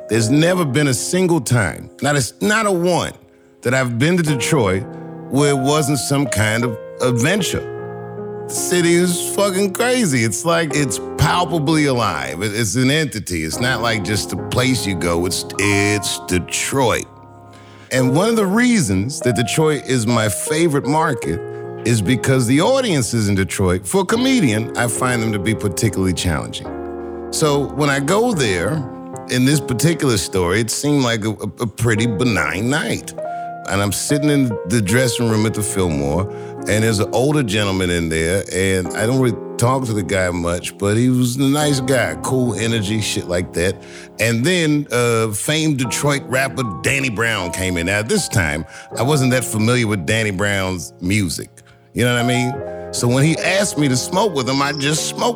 There's never been a single time, not a one, that I've been to Detroit where it wasn't some kind of adventure. The city is fucking crazy. It's like it's palpably alive. It's an entity. It's not like just a place you go. It's Detroit. And one of the reasons that Detroit is my favorite market is because the audiences in Detroit, for a comedian, I find them to be particularly challenging. So when I go there, in this particular story, it seemed like a pretty benign night. And I'm sitting in the dressing room at the Fillmore, and there's an older gentleman in there, and I don't really talk to the guy much, but he was a nice guy, cool energy, shit like that. And then famed Detroit rapper Danny Brown came in. Now, this time, I wasn't that familiar with Danny Brown's music. You know what I mean? So when he asked me to smoke with him, I just smoked